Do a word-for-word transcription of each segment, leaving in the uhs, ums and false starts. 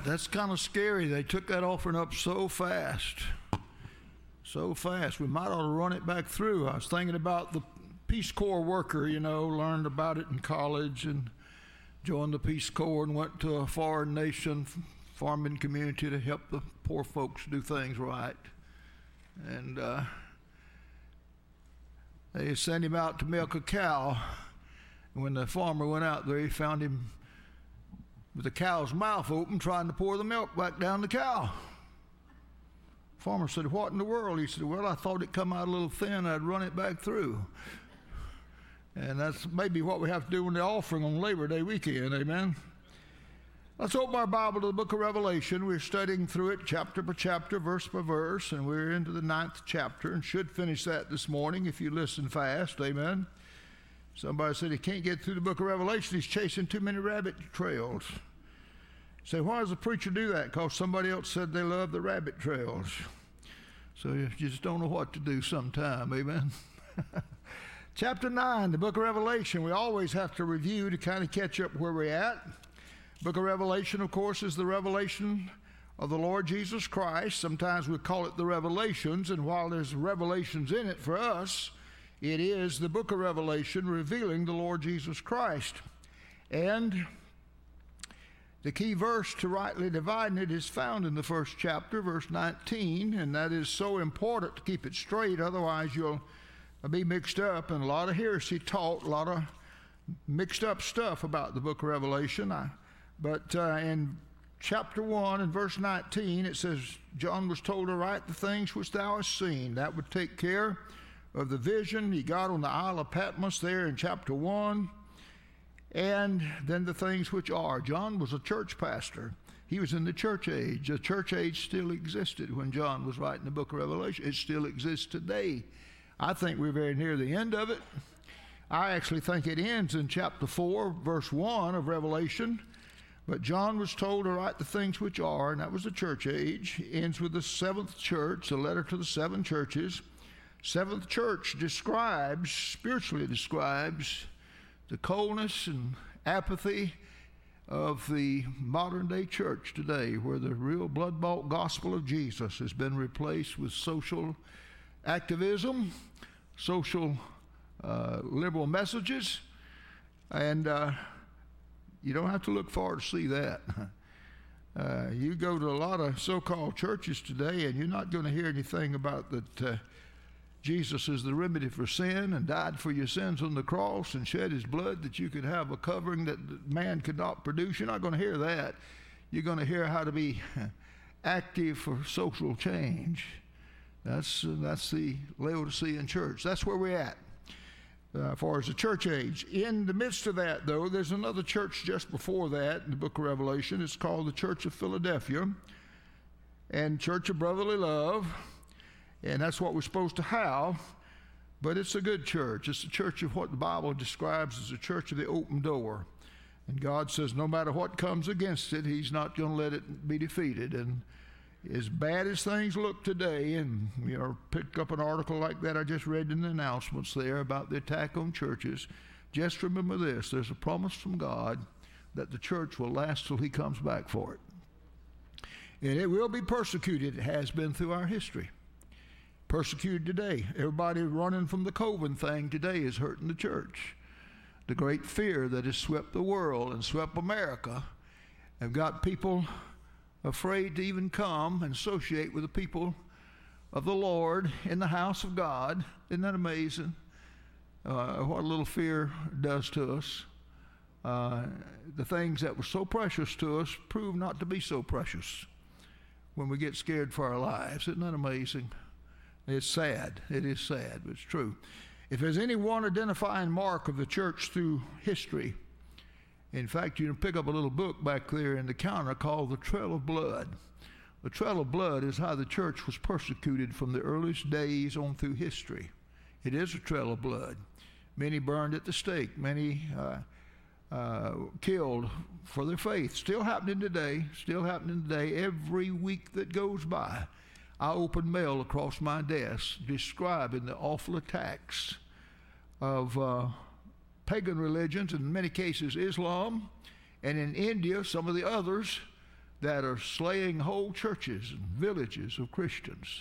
That's kind of scary. They took that offering up so fast. So fast. We might ought to run it back through. I was thinking about the Peace Corps worker, you know, learned about it in college and joined the Peace Corps and went to a foreign nation, farming community to help the poor folks do things right. And uh, they sent him out to milk a cow. And when the farmer went out there, he found him with the cow's mouth open trying to pour the milk back down the cow. Farmer said, "What in the world?" He said, "Well, I thought it come out a little thin. I'd run it back through." And that's maybe what we have to do in the offering on Labor Day weekend, amen? Let's open our Bible to the book of Revelation. We're studying through it chapter by chapter, verse by verse, and we're into the ninth chapter and should finish that this morning if you listen fast, amen? Somebody said he can't get through the book of Revelation. He's chasing too many rabbit trails. Say, why does the preacher do that? Because somebody else said they love the rabbit trails. So you just don't know what to do sometime, amen? Chapter nine, the book of Revelation. We always have to review to kind of catch up where we're at. Book of Revelation, of course, is the revelation of the Lord Jesus Christ. Sometimes we call it the Revelations, and while there's revelations in it for us, it is the book of Revelation revealing the Lord Jesus Christ. And the key verse to rightly dividing it is found in the first chapter, verse nineteen, and that is so important to keep it straight, otherwise you'll be mixed up, and a lot of heresy taught, a lot of mixed up stuff about the book of Revelation. I, but uh, in chapter one and verse nineteen, it says, John was told to write the things which thou hast seen. That would take care of the vision he got on the Isle of Patmos there in chapter one. And then the things which are. John was a church pastor. He was in the church age. The church age still existed when John was writing the book of Revelation. It still exists today. I think we're very near the end of it. I actually think it ends in chapter four, verse one of Revelation. But John was told to write the things which are, and that was the church age. It ends with the seventh church, the letter to the seven churches. Seventh church describes, spiritually describes, the coldness and apathy of the modern day church today, where the real blood-bought gospel of Jesus has been replaced with social activism, social uh, liberal messages, and uh, you don't have to look far to see that. Uh, you go to a lot of so-called churches today, and you're not going to hear anything about that uh, Jesus is the remedy for sin and died for your sins on the cross and shed his blood that you could have a covering that man could not produce. You're not going to hear that. You're going to hear how to be active for social change. That's, uh, that's the Laodicean church. That's where we're at uh, as far as the church age. In the midst of that, though, there's another church just before that in the book of Revelation. It's called the Church of Philadelphia and Church of Brotherly Love. And that's what we're supposed to have, but it's a good church. It's a church of what the Bible describes as a church of the open door. And God says no matter what comes against it, he's not going to let it be defeated. And as bad as things look today, and you know, picked up an article like that I just read in the announcements there about the attack on churches, just remember this, there's a promise from God that the church will last till he comes back for it. And it will be persecuted. It has been through our history. Persecuted today. Everybody running from the COVID thing today is hurting the church. The great fear that has swept the world and swept America have got people afraid to even come and associate with the people of the Lord in the house of God. Isn't that amazing? Uh, what a little fear does to us. Uh, the things that were so precious to us prove not to be so precious when we get scared for our lives. Isn't that amazing? It's sad. It is sad, but it's true. If there's any one identifying mark of the church through history, in fact, you can pick up a little book back there in the counter called The Trail of Blood. The Trail of Blood is how the church was persecuted from the earliest days on through history. It is a trail of blood. Many burned at the stake. Many uh, uh, killed for their faith. Still happening today. Still happening today. Every week that goes by, I open mail across my desk describing the awful attacks of uh, pagan religions, in many cases Islam, and in India, some of the others that are slaying whole churches and villages of Christians.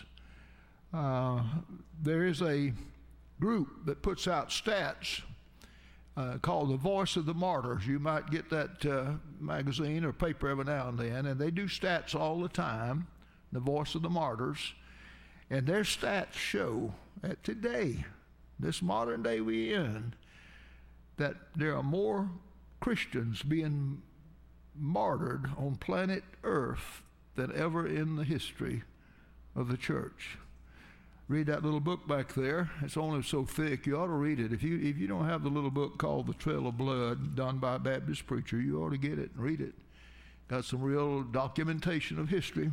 Uh, there is a group that puts out stats uh, called The Voice of the Martyrs. You might get that uh, magazine or paper every now and then, and they do stats all the time, The Voice of the Martyrs. And their stats show that today, this modern day we're in, that there are more Christians being martyred on planet Earth than ever in the history of the church. Read that little book back there. It's only so thick, you ought to read it. If you if you don't have the little book called The Trail of Blood, done by a Baptist preacher, you ought to get it and read it. Got some real documentation of history.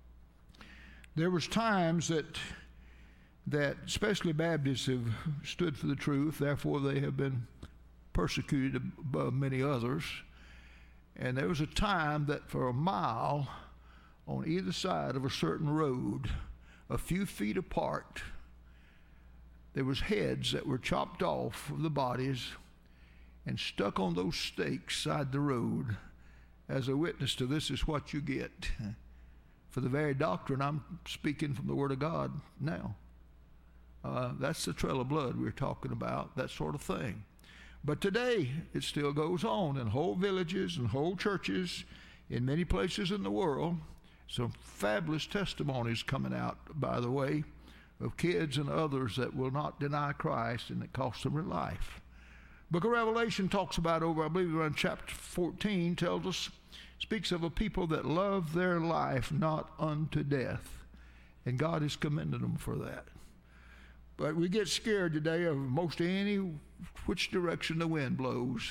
There was times that that especially Baptists have stood for the truth, therefore they have been persecuted above many others. And there was a time that for a mile on either side of a certain road, a few feet apart, there was heads that were chopped off of the bodies and stuck on those stakes side the road as a witness to this is what you get for the very doctrine I'm speaking from the Word of God now. Uh, that's the trail of blood we're talking about, that sort of thing. But today, it still goes on in whole villages and whole churches in many places in the world. Some fabulous testimonies coming out, by the way, of kids and others that will not deny Christ, and it costs them their life. Book of Revelation talks about over, I believe around chapter fourteen, tells us, speaks of a people that love their life not unto death. And God is commending them for that. But we get scared today of most any which direction the wind blows.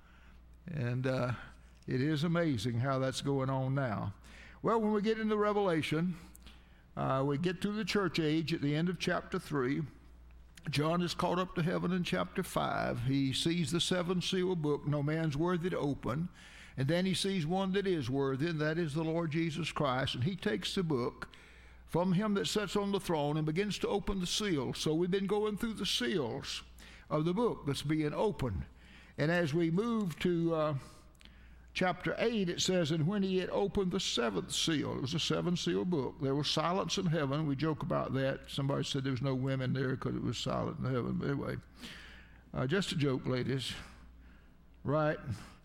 And uh, it is amazing how that's going on now. Well, when we get into Revelation, uh, we get to the church age at the end of chapter three. John is caught up to heaven in chapter five. He sees the seven seal book, no man's worthy to open. And then he sees one that is worthy, and that is the Lord Jesus Christ. And he takes the book from him that sits on the throne and begins to open the seals. So we've been going through the seals of the book that's being opened. And as we move to uh, chapter eight, it says, and when he had opened the seventh seal, it was a seven seal book, there was silence in heaven. We joke about that. Somebody said there was no women there because it was silent in heaven. But anyway, uh, just a joke, ladies. Right?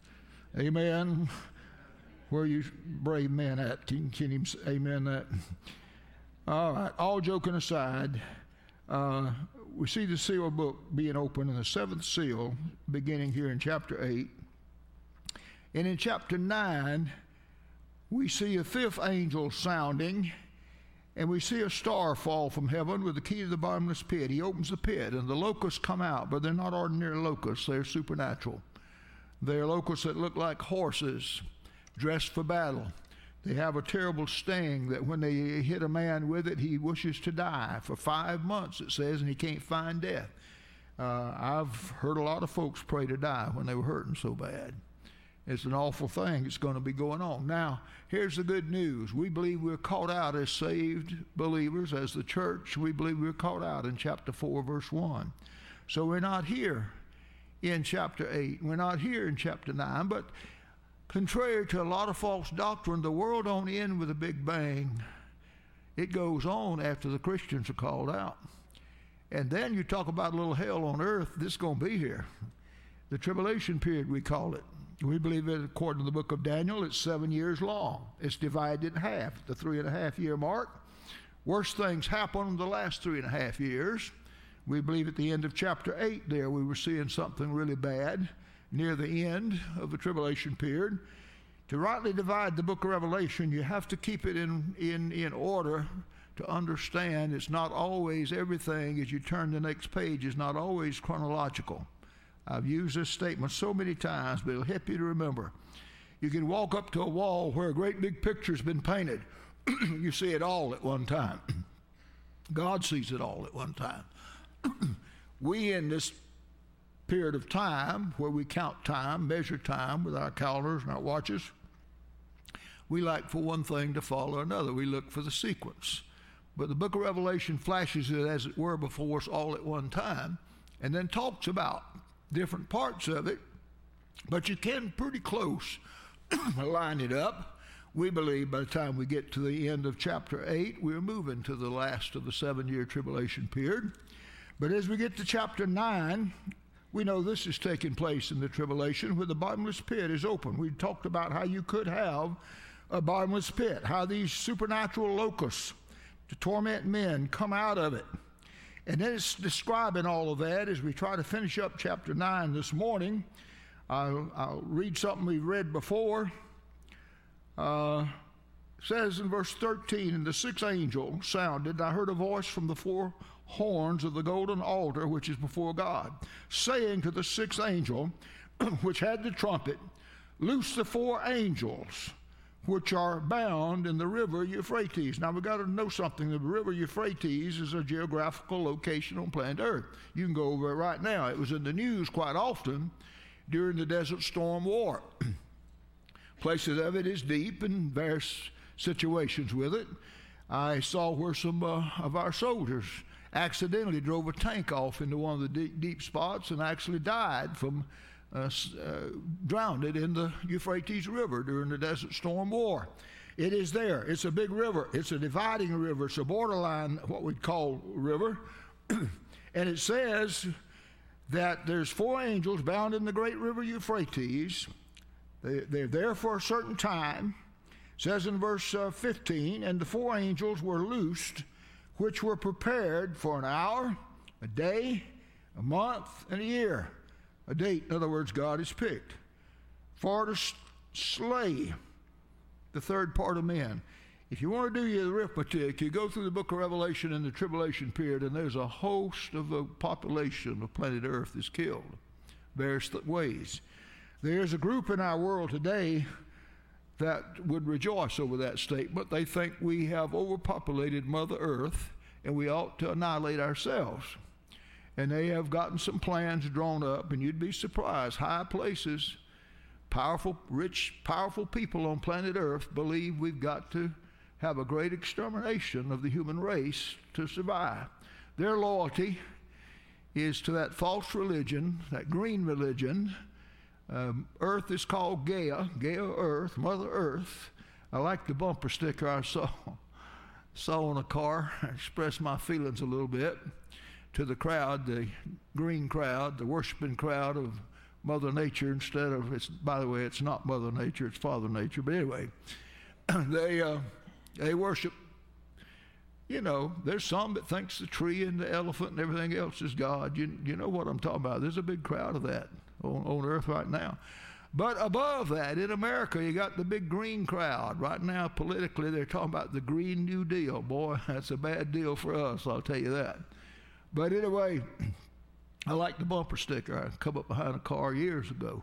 Amen. Where are you brave men at? Can, can you amen that? All right, all joking aside, uh, we see the seal book being opened in the seventh seal, beginning here in chapter eight. And in chapter nine, we see a fifth angel sounding, and we see a star fall from heaven with the key to the bottomless pit. He opens the pit, and the locusts come out, but they're not ordinary locusts. They're supernatural. They're locusts that look like horses dressed for battle. They have a terrible sting that when they hit a man with it, he wishes to die. For five months, it says, and he can't find death. Uh, I've heard a lot of folks pray to die when they were hurting so bad. It's an awful thing that's going to be going on. Now, here's the good news. We believe we're called out as saved believers, as the church. We believe we're called out in chapter four, verse one. So we're not here in chapter eight. We're not here in chapter nine, but contrary to a lot of false doctrine, the world don't end with a big bang. It goes on after the Christians are called out. And then you talk about a little hell on earth, this is going to be here. The tribulation period, we call it. We believe it, according to the book of Daniel, it's seven years long. It's divided in half at the three and a half year mark. Worst things happen in the last three and a half years. We believe at the end of chapter eight there, we were seeing something really bad near the end of the tribulation period. To rightly divide the book of Revelation, you have to keep it in, in, in order to understand it's not always everything as you turn the next page is not always chronological. I've used this statement so many times, but it'll help you to remember. You can walk up to a wall where a great big picture's been painted. You see it all at one time. God sees it all at one time. We in this period of time where we count time, measure time with our calendars and our watches, we like for one thing to follow another. We look for the sequence. But the book of Revelation flashes it as it were before us all at one time and then talks about different parts of it, but you can pretty close line it up we believe by the time we get to the end of chapter eight, we're moving to the last of the seven-year tribulation period. But as we get to chapter nine, we know this is taking place in the tribulation where the bottomless pit is open. We talked about how you could have a bottomless pit, how these supernatural locusts to torment men come out of it. And then it's describing all of that as we try to finish up chapter nine this morning. I'll, I'll read something we've read before. Uh, says in verse thirteen, and the sixth angel sounded, and I heard a voice from the four horns of the golden altar which is before God, saying to the sixth angel, which had the trumpet, loose the four angels which are bound in the river Euphrates. Now we've got to know something. The river Euphrates is a geographical location on planet Earth. You can go over it right now. It was in the news quite often during the Desert Storm War. Places of it is deep and various situations with it. I saw where some uh, of our soldiers accidentally drove a tank off into one of the deep, deep spots and actually died from uh, uh, drowned it in the Euphrates River during the Desert Storm War. It is there. It's a big river. It's a dividing river. It's a borderline, what we'd call river. And it says that there's four angels bound in the great river Euphrates. They, they're there for a certain time. It says in verse uh, fifteen, and the four angels were loosed, which were prepared for an hour, a day, a month, and a year. A date, in other words, God has picked for to slay the third part of men. If you want to do your arithmetic, you go through the book of Revelation in the tribulation period, and there's a host of the population of planet Earth is killed various ways. There's a group in our world today that would rejoice over that statement. They think we have overpopulated Mother Earth and we ought to annihilate ourselves. And they have gotten some plans drawn up, and you'd be surprised. High places, powerful, rich, powerful people on planet Earth believe we've got to have a great extermination of the human race to survive. Their loyalty is to that false religion, that green religion. Um, Earth is called Gaia, Gaia Earth, Mother Earth. I like the bumper sticker I saw, saw on a car. I expressed my feelings a little bit to the crowd, the green crowd, the worshiping crowd of Mother Nature instead of, it's, by the way, it's not Mother Nature, it's Father Nature. But anyway, they uh, they worship, you know, there's some that thinks the tree and the elephant and everything else is God. You, you know what I'm talking about. There's a big crowd of that on, on Earth right now. But above that, in America, you got the big green crowd. Right now, politically, they're talking about the Green New Deal. Boy, that's a bad deal for us, I'll tell you that. But anyway, I like the bumper sticker. I come up behind a car years ago.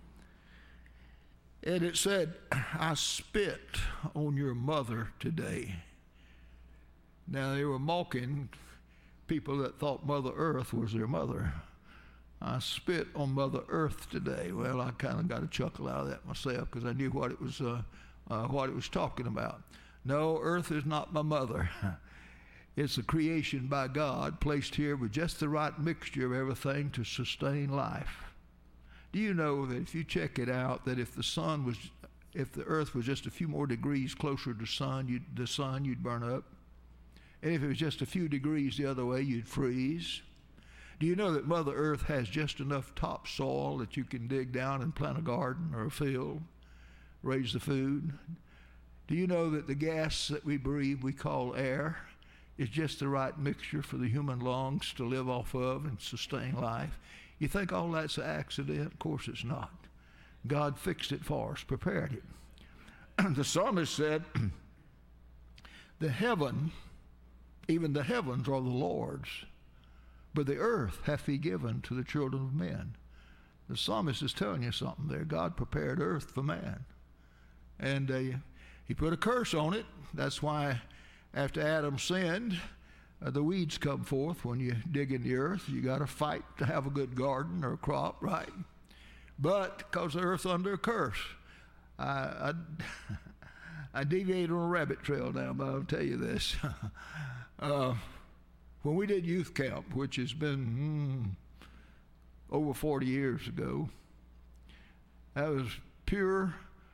And it said, I spit on your mother today. Now, they were mocking people that thought Mother Earth was their mother. I spit on Mother Earth today. Well, I kind of got a chuckle out of that myself because I knew what it was, uh, uh, what it was talking about. No, Earth is not my mother. It's a creation by God placed here with just the right mixture of everything to sustain life. Do you know that if you check it out, that if the sun was, if the earth was just a few more degrees closer to sun, you'd, the sun, you'd burn up? And if it was just a few degrees the other way, you'd freeze? Do you know that Mother Earth has just enough topsoil that you can dig down and plant a garden or a field, raise the food? Do you know that the gas that we breathe, we call air, is just the right mixture for the human lungs to live off of and sustain life? You think all that's an accident? Of course it's not. God fixed it for us, prepared it. The psalmist said, the heaven, even the heavens are the Lord's, but the earth hath he given to the children of men. The psalmist is telling you something there. God prepared earth for man. And uh, he put a curse on it. That's why after Adam sinned, uh, the weeds come forth when you dig in the earth. You got to fight to have a good garden or a crop, right? But because the earth's under a curse, I, I, I deviated on a rabbit trail now, but I'll tell you this. uh, when we did youth camp, which has been mm, over forty years ago, that was pure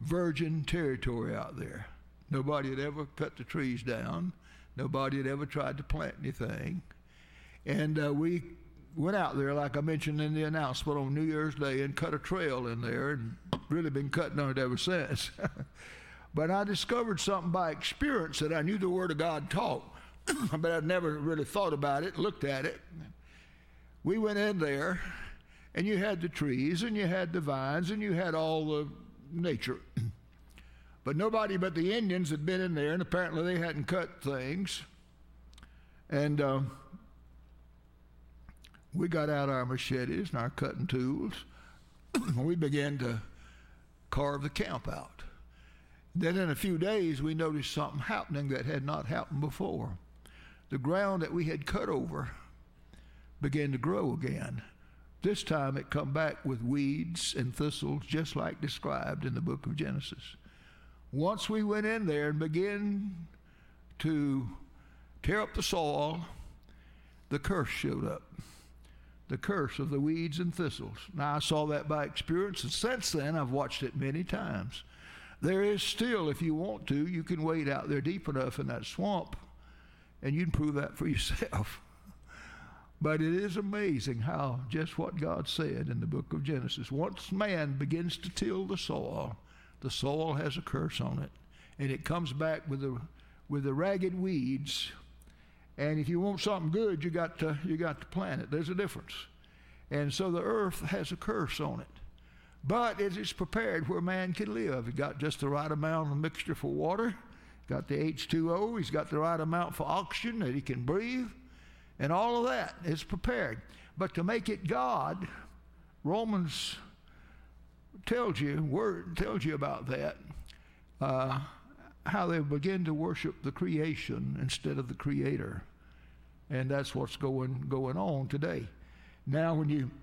virgin territory out there. Nobody had ever cut the trees down. Nobody had ever tried to plant anything. And uh, we went out there, like I mentioned in the announcement, on New Year's Day and cut a trail in there, and really been cutting on it ever since. But I discovered something by experience that I knew the Word of God taught, but I'd never really thought about it, looked at it. We went in there, and you had the trees, and you had the vines, and you had all the nature. But nobody but the Indians had been in there, and apparently they hadn't cut things. And uh, we got out our machetes and our cutting tools, and we began to carve the camp out. Then in a few days, we noticed something happening that had not happened before. The ground that we had cut over began to grow again. This time it come back with weeds and thistles, just like described in the book of Genesis. Once we went in there and began to tear up the soil, the curse showed up. The curse of the weeds and thistles. Now, I saw that by experience, and since then I've watched it many times. There is still, if you want to, you can wade out there deep enough in that swamp, and you can prove that for yourself. But it is amazing how just what God said in the book of Genesis. Once man begins to till the soil, the soil has a curse on it, and it comes back with the with the ragged weeds. And if you want something good, you got to you got to plant it. There's a difference. And so the earth has a curse on it. But it is prepared where man can live. It got just the right amount of mixture for water, got the H two O, he's got the right amount for oxygen that he can breathe, and all of that is prepared. But to make it God, Romans tells you, word tells you about that, uh, how they begin to worship the creation instead of the Creator. And that's what's going going on today. Now when you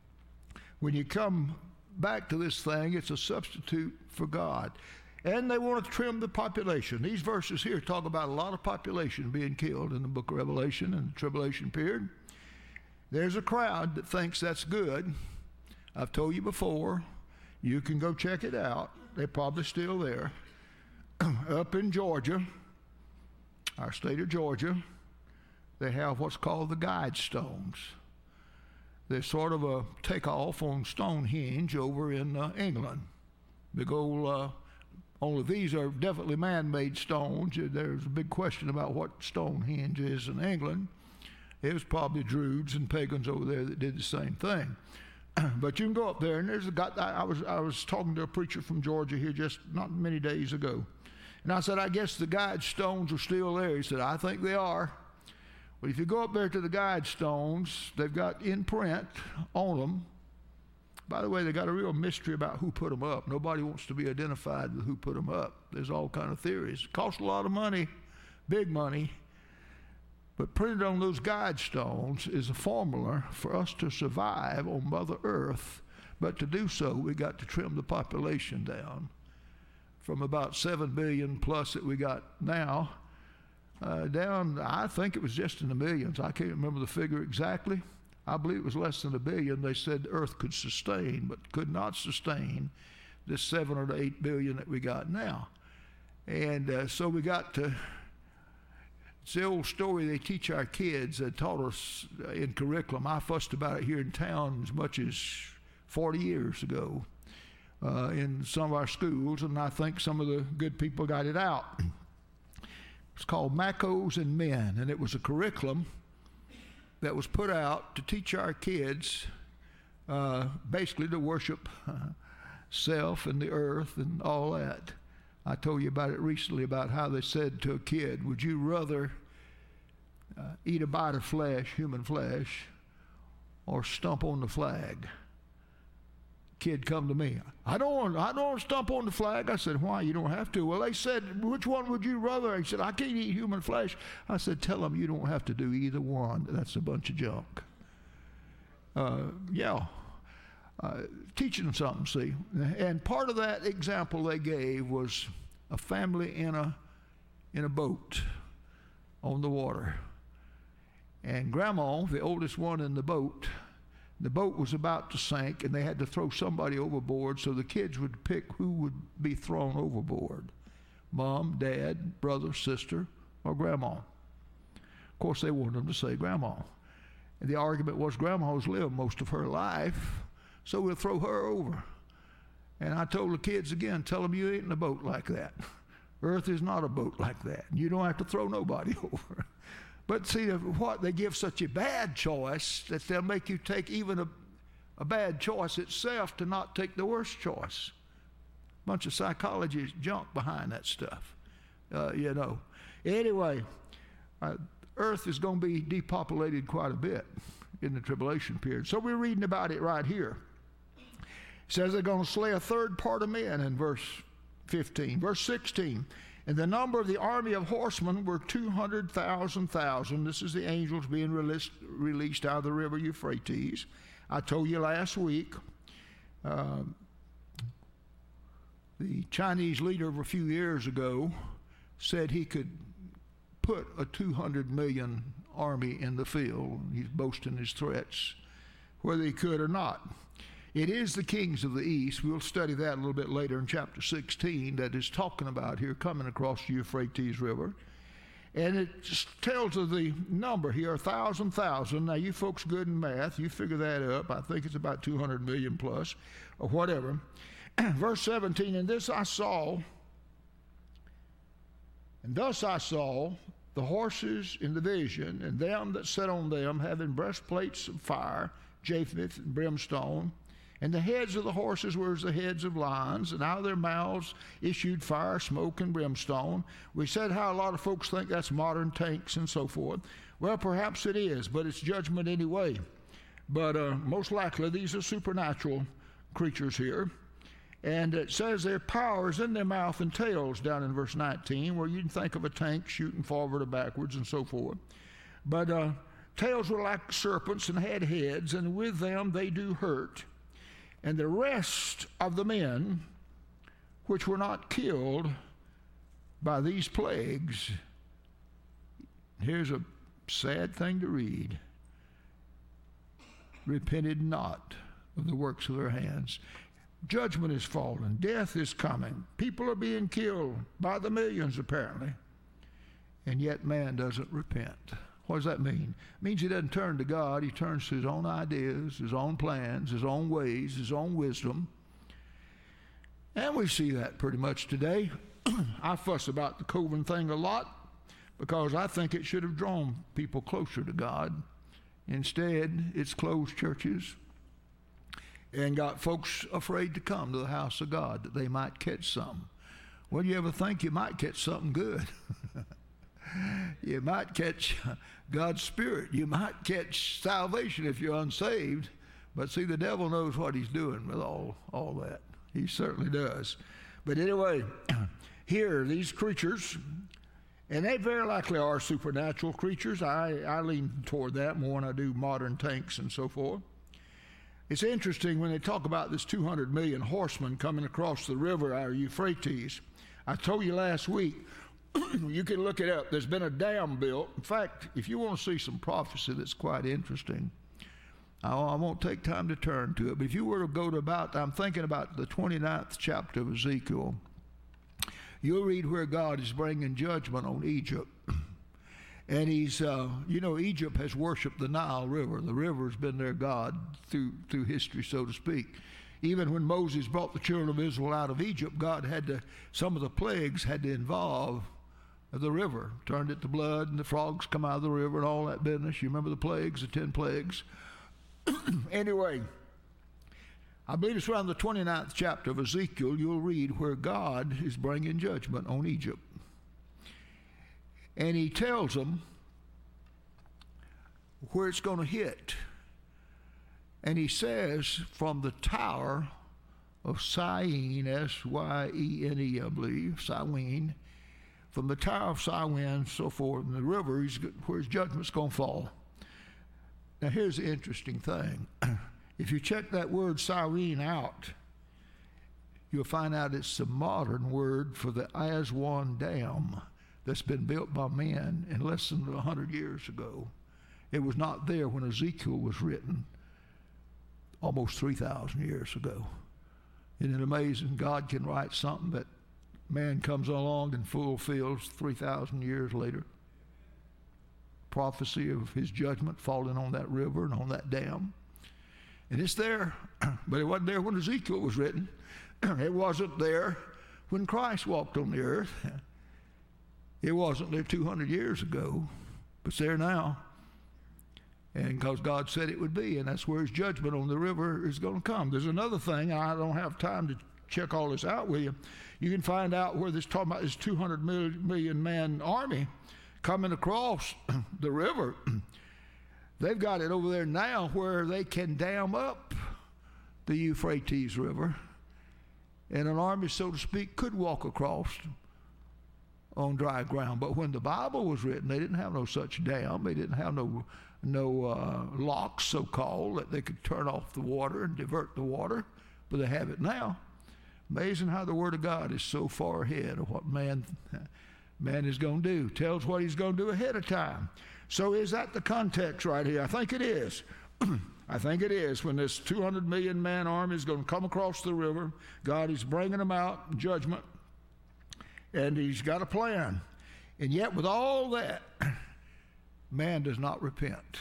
when you come back to this thing, it's a substitute for God. And they want to trim the population. These verses here talk about a lot of population being killed in the book of Revelation in the tribulation period. There's a crowd that thinks that's good. I've told you before, you can go check it out. They're probably still there. Up in Georgia, our state of Georgia, they have what's called the guide stones. There's sort of a takeoff on Stonehenge over in uh, England. Big old, uh, only these are definitely man-made stones. There's a big question about what Stonehenge is in England. It was probably Druids and pagans over there that did the same thing. But you can go up there, and there's a guy. I was I was talking to a preacher from Georgia here just not many days ago, and I said, I guess the guide stones are still there. He said, I think they are. But if you go up there to the guide stones, they've got in print on them. By the way, they got a real mystery about who put them up. Nobody wants to be identified with who put them up. There's all kind of theories. It costs a lot of money, big money. But printed on those guide stones is a formula for us to survive on Mother Earth. But to do so, we got to trim the population down from about seven billion plus that we got now, uh, down, I think it was just in the millions. I can't remember the figure exactly. I believe it was less than a billion. They said the Earth could sustain, but could not sustain this seven or eight billion that we got now. And uh, so we got to, it's the old story they teach our kids. They taught us in curriculum. I fussed about it here in town as much as forty years ago uh, in some of our schools, and I think some of the good people got it out. It's called Macos and Men, and it was a curriculum that was put out to teach our kids uh, basically to worship uh, self and the earth and all that. I told you about it recently, about how they said to a kid, would you rather uh, eat a bite of flesh, human flesh, or stomp on the flag? Kid come to me, I don't want, I don't want to stomp on the flag. I said, why? You don't have to. Well, they said, which one would you rather? He said, I can't eat human flesh. I said, tell them you don't have to do either one. That's a bunch of junk. Uh, yeah. Uh, teaching them something, see. And part of that example they gave was a family in a in a boat on the water. And Grandma, the oldest one in the boat, The boat was about to sink, and they had to throw somebody overboard, so the kids would pick who would be thrown overboard. Mom, dad, brother, sister, or grandma. Of course, they wanted them to say grandma. And the argument was grandma's lived most of her life, so we'll throw her over. And I told the kids again, tell them you ain't in a boat like that. Earth is not a boat like that. You don't have to throw nobody over. But see, what? They give such a bad choice that they'll make you take even a, a bad choice itself to not take the worst choice. Bunch of psychology junk behind that stuff, uh, you know. Anyway, uh, Earth is going to be depopulated quite a bit in the tribulation period. So we're reading about it right here. It says they're going to slay a third part of men in verse fifteen. Verse sixteen. And the number of the army of horsemen were two hundred thousand thousand. This is the angels being released, released out of the river Euphrates. I told you last week, uh, the Chinese leader of a few years ago said he could put a two hundred million army in the field. He's boasting his threats, whether he could or not. It is the kings of the east. We'll study that a little bit later in chapter sixteen that is talking about here coming across the Euphrates River. And it just tells of the number here, a thousand thousand. Now you folks good in math, you figure that up. I think it's about two hundred million plus or whatever. Verse seventeen, and this I saw, and thus I saw the horses in the vision, and them that sat on them having breastplates of fire, Japheth and brimstone. And the heads of the horses were as the heads of lions, and out of their mouths issued fire, smoke, and brimstone. We said how a lot of folks think that's modern tanks and so forth. Well, perhaps it is, but it's judgment anyway. But uh, most likely these are supernatural creatures here. And it says their power is in their mouth and tails down in verse nineteen, where you can think of a tank shooting forward or backwards and so forth. But uh, tails were like serpents and had heads, and with them they do hurt. And the rest of the men which were not killed by these plagues, here's a sad thing to read, repented not of the works of their hands. Judgment is fallen. Death is coming. People are being killed by the millions, apparently. And yet man doesn't repent. What does that mean? It means he doesn't turn to God. He turns to his own ideas, his own plans, his own ways, his own wisdom. And we see that pretty much today. I fuss about the COVID thing a lot because I think it should have drawn people closer to God. Instead, it's closed churches and got folks afraid to come to the house of God that they might catch something. Well, you ever think you might catch something good? You might catch God's Spirit. You might catch salvation if you're unsaved. But see, the devil knows what he's doing with all, all that. He certainly does. But anyway, here, these creatures, and they very likely are supernatural creatures. I, I lean toward that more than I do modern tanks and so forth. It's interesting when they talk about this two hundred million horsemen coming across the river, our Euphrates. I told you last week, you can look it up. There's been a dam built. In fact, if you want to see some prophecy that's quite interesting, I, I won't take time to turn to it, but if you were to go to about, I'm thinking about the twenty-ninth chapter of Ezekiel, you'll read where God is bringing judgment on Egypt. And he's, uh, you know, Egypt has worshiped the Nile River. The river has been their God through, through history, so to speak. Even when Moses brought the children of Israel out of Egypt, God had to, some of the plagues had to involve the river, turned it to blood, and the frogs come out of the river and all that business. You remember the plagues, the ten plagues? Anyway, I believe it's around the twenty-ninth chapter of Ezekiel, you'll read where God is bringing judgment on Egypt. And he tells them where it's going to hit. And he says, from the tower of Syene, S Y E N E, I believe, Syene, from the tower of Syene and so forth, and the river, he's, where his judgment's going to fall. Now here's the interesting thing. If you check that word Syene out, you'll find out it's the modern word for the Aswan Dam that's been built by men in less than one hundred years ago. It was not there when Ezekiel was written. almost three thousand years ago. Isn't it amazing? God can write something that man comes along and fulfills three thousand years later. Prophecy of his judgment falling on that river and on that dam. And it's there, but it wasn't there when Ezekiel was written. It wasn't there when Christ walked on the earth. It wasn't there two hundred years ago, but it's there now. And because God said it would be, and that's where his judgment on the river is going to come. There's another thing, and I don't have time to check all this out with you. You can find out where this talking about this two hundred million man army coming across the river. They've got it over there now where they can dam up the Euphrates River, and an army, so to speak, could walk across on dry ground. But when the Bible was written, they didn't have no such dam. They didn't have no no uh, locks, so-called, that they could turn off the water and divert the water, but they have it now. Amazing how the Word of God is so far ahead of what man man is going to do. Tells what he's going to do ahead of time. So is that the context right here? I think it is. I think it is. When this two hundred million man army is going to come across the river, God is bringing them out in judgment, and he's got a plan. And yet with all that, man does not repent.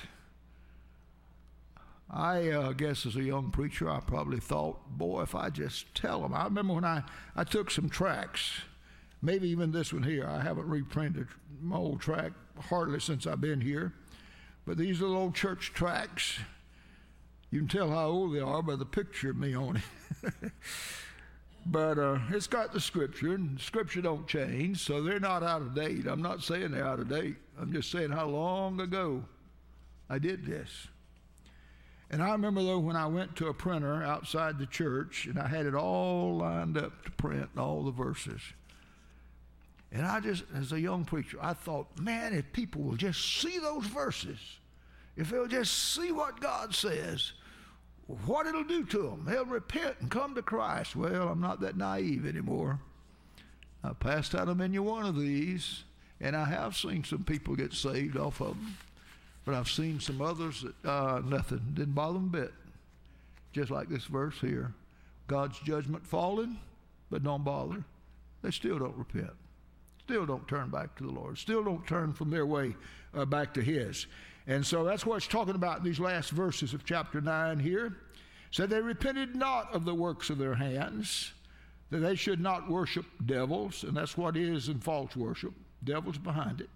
I uh, guess as a young preacher, I probably thought, boy, if I just tell them. I remember when I, I took some tracts, maybe even this one here. I haven't reprinted my old tract hardly since I've been here. But these little old church tracts, you can tell how old they are by the picture of me on it. But uh, it's got the scripture, and scripture don't change, so they're not out of date. I'm not saying they're out of date. I'm just saying how long ago I did this. And I remember, though, when I went to a printer outside the church, and I had it all lined up to print, all the verses. And I just, as a young preacher, I thought, man, if people will just see those verses, if they'll just see what God says, what it'll do to them. They'll repent and come to Christ. Well, I'm not that naive anymore. I passed out of any one of these, and I have seen some people get saved off of them. But I've seen some others that uh, nothing, didn't bother them a bit. Just like this verse here. God's judgment fallen, but don't bother. They still don't repent. Still don't turn back to the Lord. Still don't turn from their way uh, back to his. And so that's what it's talking about in these last verses of chapter nine here. It said they repented not of the works of their hands, that they should not worship devils, and that's what is in false worship. Devils behind it.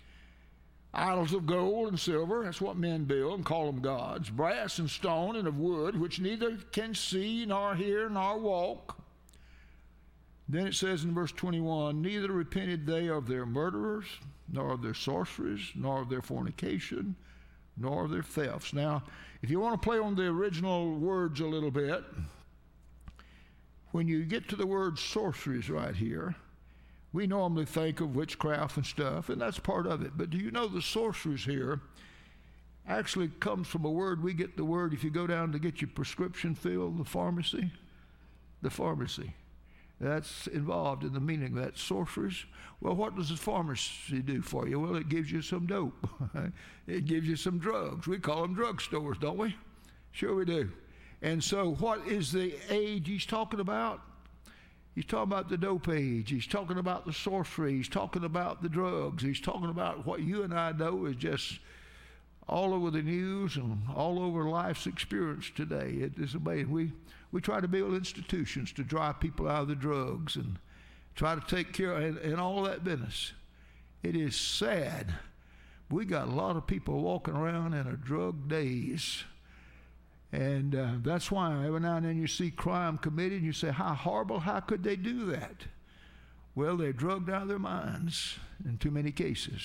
Idols of gold and silver, that's what men build and call them gods. Brass and stone and of wood, which neither can see nor hear nor walk. Then it says in verse twenty-one, neither repented they of their murderers, nor of their sorceries, nor of their fornication, nor of their thefts. Now, if you want to play on the original words a little bit, when you get to the word sorceries right here, we normally think of witchcraft and stuff, and that's part of it. But do you know the sorceries here actually comes from a word? We get the word, if you go down to get your prescription filled, the pharmacy, the pharmacy. That's involved in the meaning of that. Sorceries. Well, what does the pharmacy do for you? Well, it gives you some dope. It gives you some drugs. We call them drug stores, don't we? Sure we do. And so what is the age he's talking about? He's talking about the dope age. He's talking about the sorcery. He's talking about the drugs. He's talking about what you and I know is just all over the news and all over life's experience today. It is amazing. We, we try to build institutions to drive people out of the drugs and try to take care of and, and all that business. It is sad. We got a lot of people walking around in a drug daze. And uh, that's why every now and then you see crime committed and you say, how horrible, how could they do that? Well, they're drugged out of their minds in too many cases.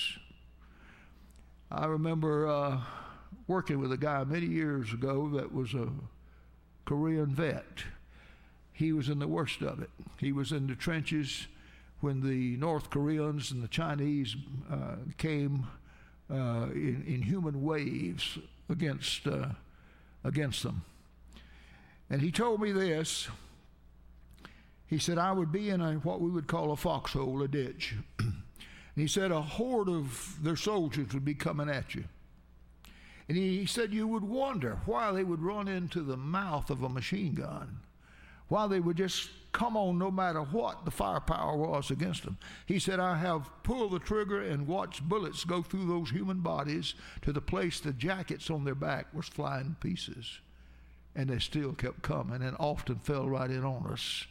I remember uh, working with a guy many years ago that was a Korean vet. He was in the worst of it. He was in the trenches when the North Koreans and the Chinese uh, came uh, in, in human waves against uh, against them. And he told me this. He said, I would be in a what we would call a foxhole, a ditch. And he said a horde of their soldiers would be coming at you. And he said you would wonder why they would run into the mouth of a machine gun, why they would just come on no matter what the firepower was against them. He said, I have pulled the trigger and watched bullets go through those human bodies to the place the jackets on their back was flying to pieces. And they still kept coming and often fell right in on us.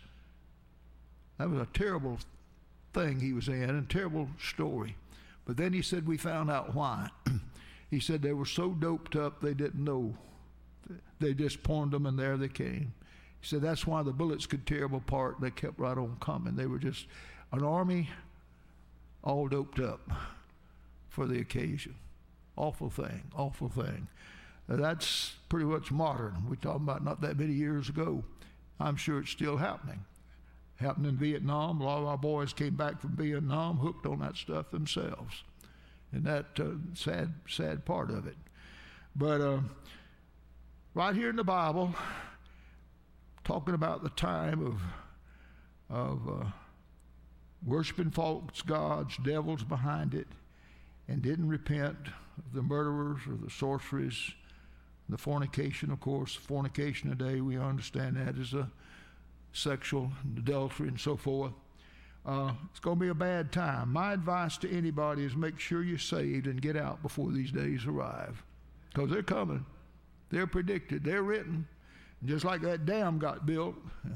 That was a terrible thing he was in, and a terrible story. But then he said we found out why. He said they were so doped up they didn't know. They just pawned them and there they came. He said that's why the bullets could tear them apart. They kept right on coming. They were just an army all doped up for the occasion. Awful thing, awful thing. Now, that's pretty much modern. We're talking about not that many years ago. I'm sure it's still happening. Happened in Vietnam. A lot of our boys came back from Vietnam hooked on that stuff themselves. And that uh, sad, sad part of it. But uh, right here in the Bible, talking about the time of of uh, worshiping false gods, devils behind it, and didn't repent of the murderers or the sorceries, the fornication, of course. Fornication today, we understand that is a sexual adultery and so forth. Uh, it's going to be a bad time. My advice to anybody is make sure you're saved and get out before these days arrive, because they're coming. They're predicted. They're written. And just like that dam got built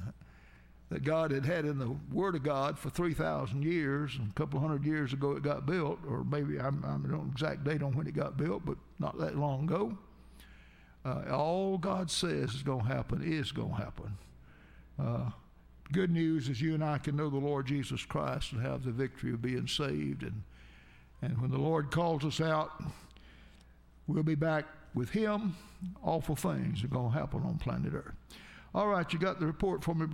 that God had had in the Word of God for three thousand years, and a couple of hundred years ago it got built, or maybe I'm, I don't know the exact date on when it got built, but not that long ago. Uh, all God says is going to happen is going to happen. Uh, good news is you and I can know the Lord Jesus Christ and have the victory of being saved. And, and when the Lord calls us out, we'll be back with Him. Awful things are going to happen on planet Earth. All right, you got the report for me,